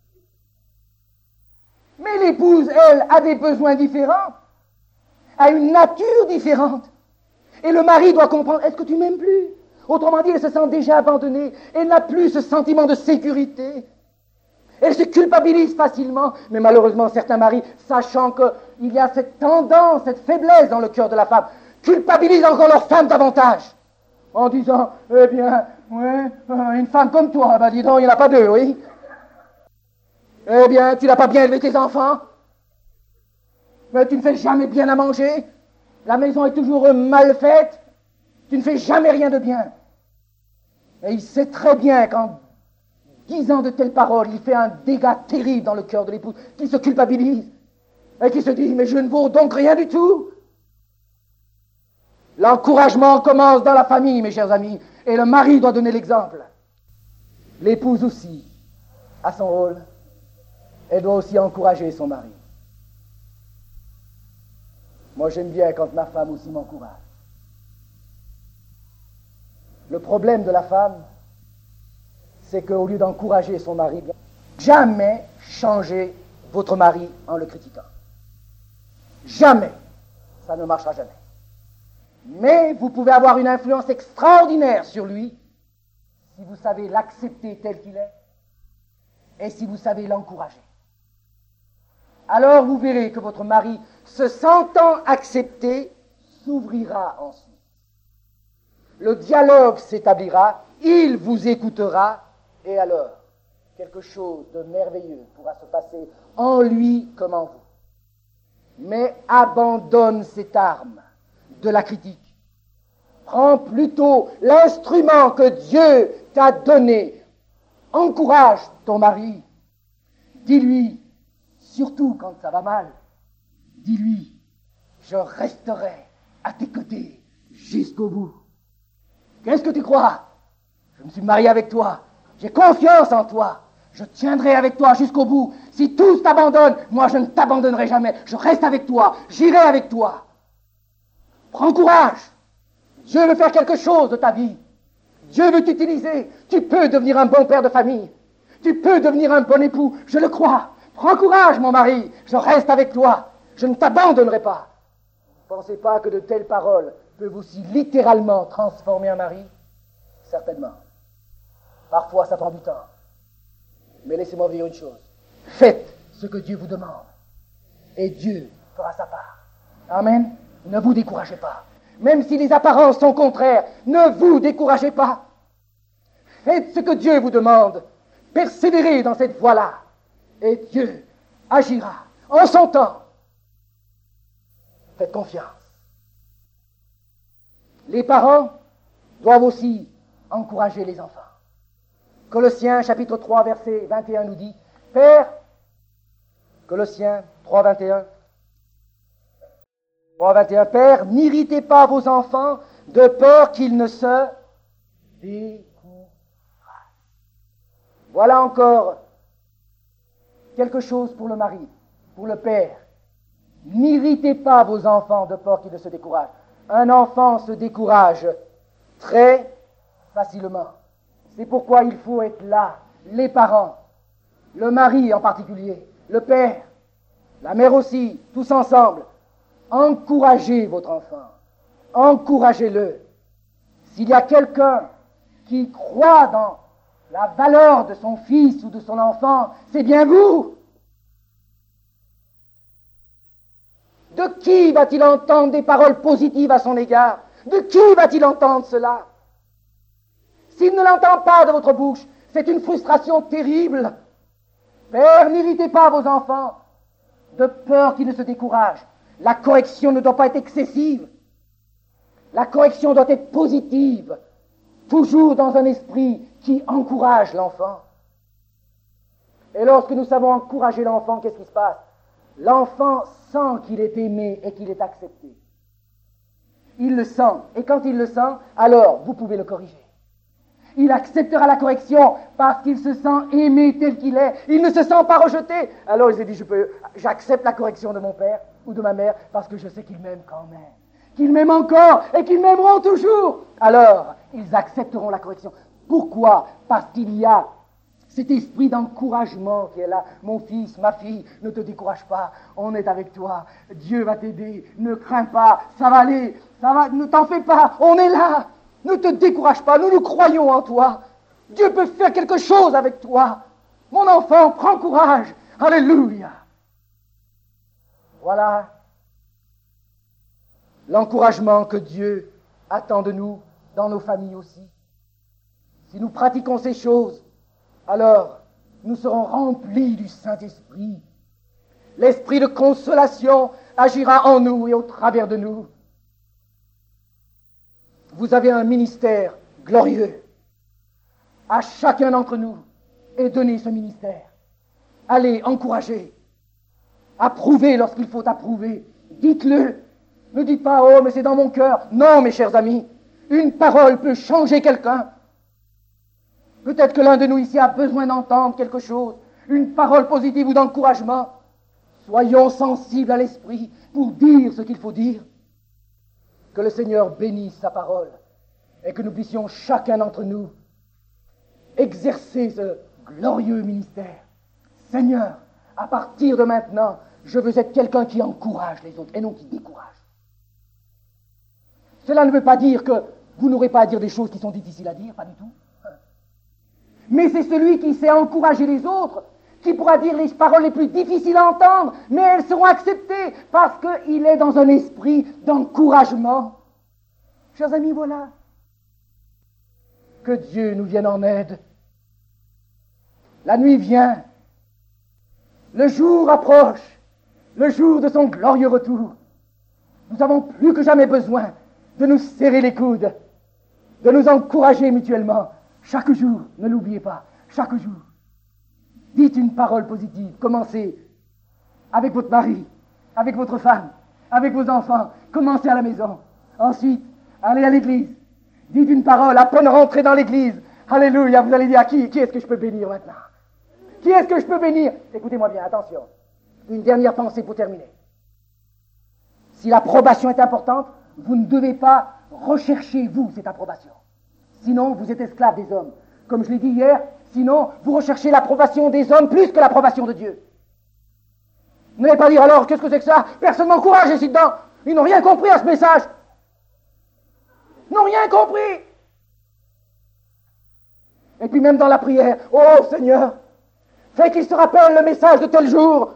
Mais l'épouse, elle, a des besoins différents, a une nature différente. Et le mari doit comprendre, est-ce que tu m'aimes plus? Autrement dit, elle se sent déjà abandonnée, elle n'a plus ce sentiment de sécurité. Elle se culpabilise facilement, mais malheureusement, certains maris, sachant qu'il y a cette tendance, cette faiblesse dans le cœur de la femme, culpabilisent encore leur femme davantage, en disant, eh bien, ouais, une femme comme toi, ben dis donc, il n'y en a pas deux, oui. Eh bien, tu n'as pas bien élevé tes enfants, mais tu ne fais jamais bien à manger, la maison est toujours mal faite, tu ne fais jamais rien de bien. Et il sait très bien qu'en disant de telles paroles, il fait un dégât terrible dans le cœur de l'épouse, qui se culpabilise, et qui se dit, mais je ne vaux donc rien du tout. L'encouragement commence dans la famille, mes chers amis, et le mari doit donner l'exemple. L'épouse aussi a son rôle, elle doit aussi encourager son mari. Moi, j'aime bien quand ma femme aussi m'encourage. Le problème de la femme, c'est qu'au lieu d'encourager son mari, jamais changer votre mari en le critiquant. Jamais. Ça ne marchera jamais. Mais vous pouvez avoir une influence extraordinaire sur lui si vous savez l'accepter tel qu'il est et si vous savez l'encourager. Alors vous verrez que votre mari, se sentant accepté, s'ouvrira ensuite. Le dialogue s'établira, il vous écoutera, et alors, quelque chose de merveilleux pourra se passer en lui comme en vous. Mais abandonne cette arme de la critique. Prends plutôt l'instrument que Dieu t'a donné. Encourage ton mari. Dis-lui, surtout quand ça va mal, dis-lui, je resterai à tes côtés jusqu'au bout. Qu'est-ce que tu crois? Je me suis marié avec toi. J'ai confiance en toi. Je tiendrai avec toi jusqu'au bout. Si tous t'abandonnent, moi je ne t'abandonnerai jamais. Je reste avec toi. J'irai avec toi. Prends courage. Dieu veut faire quelque chose de ta vie. Dieu veut t'utiliser. Tu peux devenir un bon père de famille. Tu peux devenir un bon époux. Je le crois. Prends courage, mon mari. Je reste avec toi. Je ne t'abandonnerai pas. Ne pensez pas que de telles paroles peuvent aussi littéralement transformer un mari? Certainement. Parfois, ça prend du temps. Mais laissez-moi vous dire une chose. Faites ce que Dieu vous demande. Et Dieu fera sa part. Amen. Ne vous découragez pas. Même si les apparences sont contraires, ne vous découragez pas. Faites ce que Dieu vous demande. Persévérez dans cette voie-là. Et Dieu agira en son temps. Faites confiance. Les parents doivent aussi encourager les enfants. Colossiens chapitre trois verset vingt et un nous dit, Père, Colossiens trois vingt et un, trois vingt et un, Père, n'irritez pas vos enfants de peur qu'ils ne se découragent. Voilà encore quelque chose pour le mari, pour le père. N'irritez pas vos enfants de peur qu'ils ne se découragent. Un enfant se décourage très facilement. C'est pourquoi il faut être là, les parents, le mari en particulier, le père, la mère aussi, tous ensemble. Encouragez votre enfant, encouragez-le. S'il y a quelqu'un qui croit dans la valeur de son fils ou de son enfant, c'est bien vous. De qui va-t-il entendre des paroles positives à son égard? De qui va-t-il entendre cela? S'il ne l'entend pas de votre bouche, c'est une frustration terrible. Père, n'irritez pas vos enfants, de peur qu'ils ne se découragent. La correction ne doit pas être excessive. La correction doit être positive, toujours dans un esprit qui encourage l'enfant. Et lorsque nous savons encourager l'enfant, qu'est-ce qui se passe? L'enfant sent qu'il est aimé et qu'il est accepté. Il le sent. Et quand il le sent, alors vous pouvez le corriger. Il acceptera la correction parce qu'il se sent aimé tel qu'il est. Il ne se sent pas rejeté. Alors il se dit, je peux, j'accepte la correction de mon père ou de ma mère parce que je sais qu'ils m'aiment quand même. Qu'ils m'aiment encore et qu'ils m'aimeront toujours. Alors, ils accepteront la correction. Pourquoi? Parce qu'il y a cet esprit d'encouragement qui est là. Mon fils, ma fille, ne te décourage pas, on est avec toi, Dieu va t'aider, ne crains pas, ça va aller, ça va, ne t'en fais pas, on est là, ne te décourage pas, nous nous croyons en toi, Dieu peut faire quelque chose avec toi. Mon enfant, prends courage, alléluia. Voilà l'encouragement que Dieu attend de nous dans nos familles aussi. Si nous pratiquons ces choses, alors nous serons remplis du Saint-Esprit. L'esprit de consolation agira en nous et au travers de nous. Vous avez un ministère glorieux. À chacun d'entre nous est donné ce ministère. Allez, encouragez. Approuvez lorsqu'il faut approuver. Dites-le. Ne dites pas, oh, mais c'est dans mon cœur. Non, mes chers amis, une parole peut changer quelqu'un. Peut-être que l'un de nous ici a besoin d'entendre quelque chose, une parole positive ou d'encouragement. Soyons sensibles à l'esprit pour dire ce qu'il faut dire. Que le Seigneur bénisse sa parole et que nous puissions chacun d'entre nous exercer ce glorieux ministère. Seigneur, à partir de maintenant, je veux être quelqu'un qui encourage les autres et non qui décourage. Cela ne veut pas dire que vous n'aurez pas à dire des choses qui sont difficiles à dire, pas du tout. Mais c'est celui qui sait encourager les autres qui pourra dire les paroles les plus difficiles à entendre, mais elles seront acceptées parce qu'il est dans un esprit d'encouragement. Chers amis, voilà. Que Dieu nous vienne en aide. La nuit vient. Le jour approche. Le jour de son glorieux retour. Nous avons plus que jamais besoin de nous serrer les coudes, de nous encourager mutuellement. Chaque jour, ne l'oubliez pas, chaque jour. Dites une parole positive. Commencez avec votre mari, avec votre femme, avec vos enfants. Commencez à la maison. Ensuite, allez à l'église. Dites une parole, à peine rentrez dans l'église. Alléluia, vous allez dire à qui, qui est-ce que je peux bénir maintenant? Qui est-ce que je peux bénir? Écoutez-moi bien, attention. Une dernière pensée pour terminer. Si l'approbation est importante, vous ne devez pas rechercher, vous, cette approbation. Sinon, vous êtes esclave des hommes. Comme je l'ai dit hier, sinon, vous recherchez l'approbation des hommes plus que l'approbation de Dieu. Vous n'allez pas dire alors, qu'est-ce que c'est que ça? Personne ne m'encourage ici dedans. Ils n'ont rien compris à ce message. Ils n'ont rien compris. Et puis même dans la prière, oh Seigneur, fais qu'ils se rappellent le message de tel jour.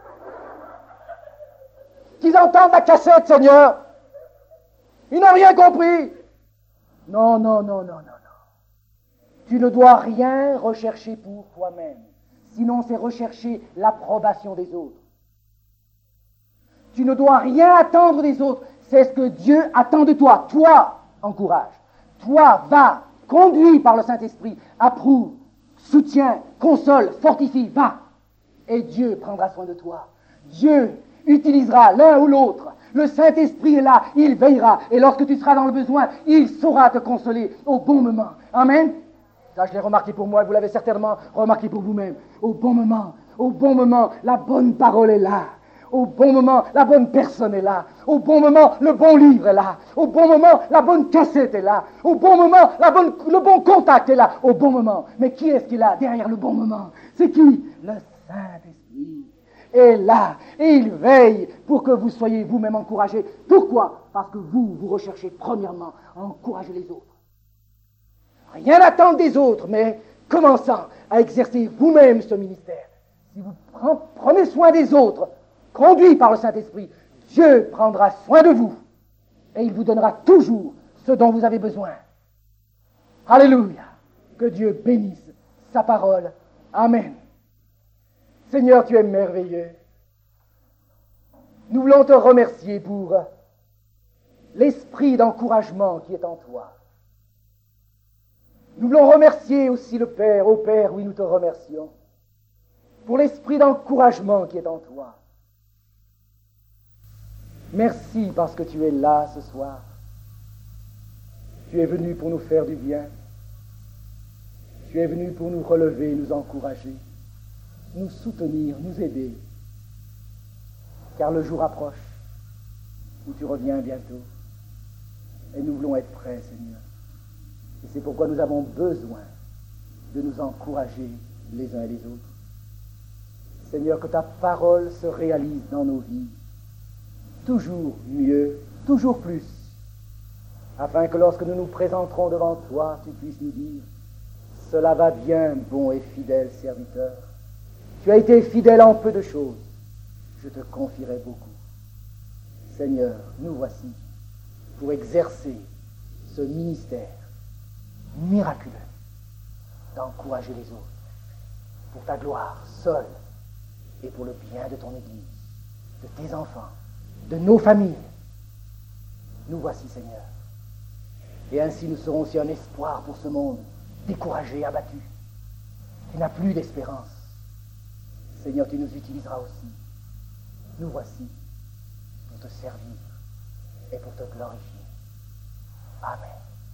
Qu'ils entendent la cassette, Seigneur. Ils n'ont rien compris. Non, non, non, non, non, non. Tu ne dois rien rechercher pour toi-même. Sinon, c'est rechercher l'approbation des autres. Tu ne dois rien attendre des autres. C'est ce que Dieu attend de toi. Toi, encourage. Toi, va, conduis par le Saint-Esprit, approuve, soutiens, console, fortifie, va. Et Dieu prendra soin de toi. Dieu utilisera l'un ou l'autre. Le Saint-Esprit est là, il veillera. Et lorsque tu seras dans le besoin, il saura te consoler au bon moment. Amen. Ça, je l'ai remarqué pour moi, et vous l'avez certainement remarqué pour vous-même. Au bon moment, au bon moment, la bonne parole est là. Au bon moment, la bonne personne est là. Au bon moment, le bon livre est là. Au bon moment, la bonne cassette est là. Au bon moment, la bonne, le bon contact est là. Au bon moment. Mais qui est-ce qui est là derrière le bon moment? C'est qui? Le Saint-Esprit est là. Et il veille pour que vous soyez vous-même encouragés. Pourquoi? Parce que vous, vous recherchez premièrement à encourager les autres. Rien n'attendre des autres, mais commençant à exercer vous-même ce ministère. Si vous prenez soin des autres, conduit par le Saint-Esprit, Dieu prendra soin de vous et il vous donnera toujours ce dont vous avez besoin. Alléluia! Que Dieu bénisse sa parole. Amen. Seigneur, tu es merveilleux. Nous voulons te remercier pour l'esprit d'encouragement qui est en toi. Nous voulons remercier aussi le Père, ô Père, oui, nous te remercions, pour l'esprit d'encouragement qui est en toi. Merci parce que tu es là ce soir. Tu es venu pour nous faire du bien. Tu es venu pour nous relever, nous encourager, nous soutenir, nous aider. Car le jour approche où tu reviens bientôt. Et nous voulons être prêts, Seigneur. Et c'est pourquoi nous avons besoin de nous encourager les uns et les autres. Seigneur, que ta parole se réalise dans nos vies, toujours mieux, toujours plus, afin que lorsque nous nous présenterons devant toi, tu puisses nous dire « Cela va bien, bon et fidèle serviteur. Tu as été fidèle en peu de choses, je te confierai beaucoup. » Seigneur, nous voici pour exercer ce ministère miraculeux d'encourager les autres pour ta gloire seule et pour le bien de ton Église, de tes enfants, de nos familles. Nous voici, Seigneur. Et ainsi nous serons aussi un espoir pour ce monde découragé, abattu, qui n'a plus d'espérance. Seigneur, tu nous utiliseras aussi. Nous voici pour te servir et pour te glorifier. Amen.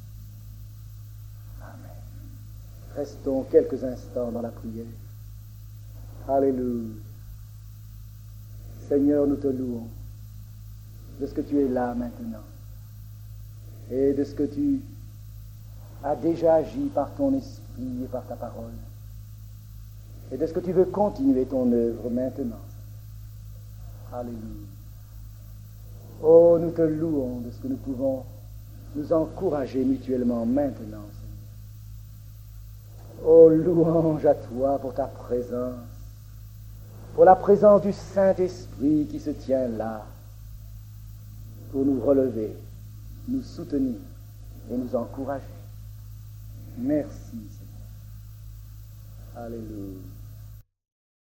Amen. Restons quelques instants dans la prière. Alléluia. Seigneur, nous te louons de ce que tu es là maintenant et de ce que tu as déjà agi par ton esprit et par ta parole et de ce que tu veux continuer ton œuvre maintenant. Alléluia. Oh, nous te louons de ce que nous pouvons nous encourager mutuellement maintenant, Seigneur. Oh, louange à toi pour ta présence, pour la présence du Saint-Esprit qui se tient là, pour nous relever, nous soutenir et nous encourager. Merci, Seigneur. Alléluia.